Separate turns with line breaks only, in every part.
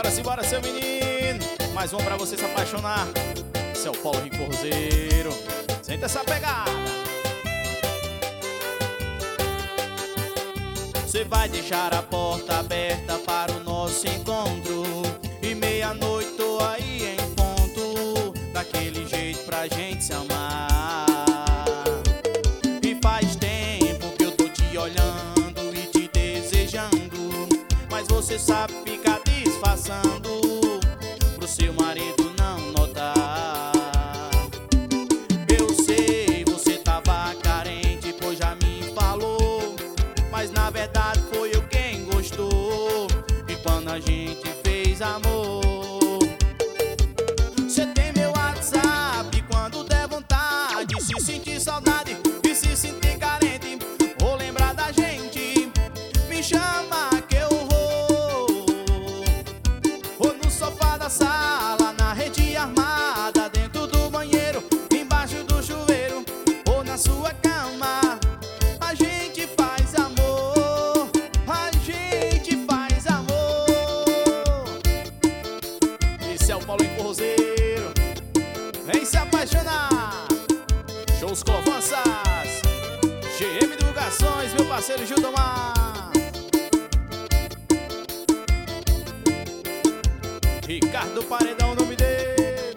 Simbora, seu menino. Mais um pra você se apaixonar. Esse é o Paulo Rico Forrozeiro. Senta essa pegada. Você vai deixar a porta aberta para o nosso encontro, e meia-noite tô aí em ponto, daquele jeito pra gente se amar. E faz tempo que eu tô te olhando e te desejando, mas você sabe ficar disfarçando pro seu marido não notar. Eu sei, você tava carente, pois já me falou, mas na verdade foi eu quem gostou. E quando a gente fez amor, você tem meu WhatsApp, quando der vontade, se sentir saudade e se sentir carente, ou lembrar da gente, me chama que eu vou. Ou no sofá da sala, na rede armada, dentro do banheiro, embaixo do chuveiro, ou na sua cama, a gente faz amor, a gente faz amor. Esse é o Paulo Forrozeiro. Vem se apaixonar. Shows Clovanças, GM Divulgações, meu parceiro Gildomar, Ricardo Paredão, o nome dele.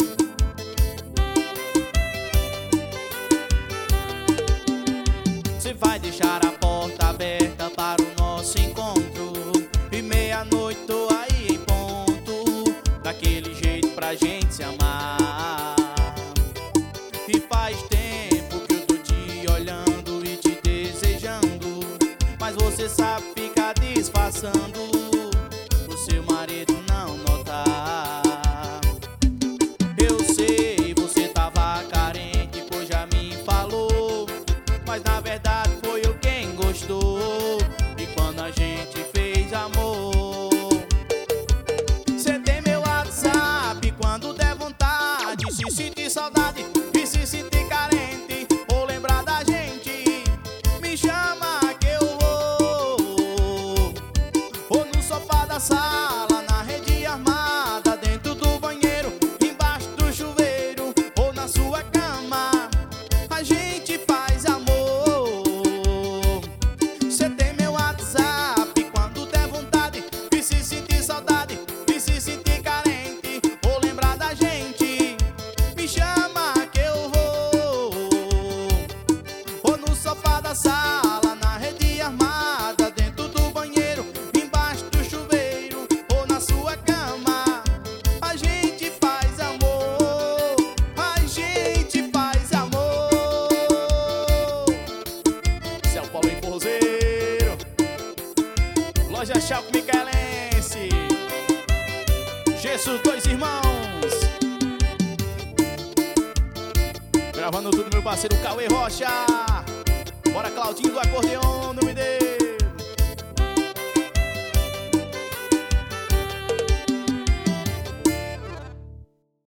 Você vai deixar a porta aberta para o nosso encontro, e meia-noite tô aí em ponto, daquele jeito pra gente se amar. E faz tempo que eu tô te olhando e te desejando, mas você sabe ficar disfarçando pro seu marido não notar. Eu sei, você tava carente, pois já me falou, mas na verdade foi eu quem gostou. E quando a gente fez amor, você tem meu WhatsApp, quando der vontade, se sentir saudade e se sentir carente, ou lembrar da gente, me chama que eu vou. Ou no sofá da sala, na rede armada, dentro do banheiro, embaixo do chuveiro, ou na sua cama, a gente faz amor. Você tem meu WhatsApp, quando der vontade e se sentir saudade e se sentir carente, ou lembrar da gente, me chama que eu vou. Ou no sofá da sala, na rede armada, dentro do banheiro, embaixo do chuveiro, ou na sua cama, a gente faz amor, a gente faz amor. Esse é o Paulo Forrozeiro. Loja Chalco Micaelense, Jesus Dois Irmãos, gravando tudo meu parceiro Cauê Rocha. Bora Claudinho do acordeon.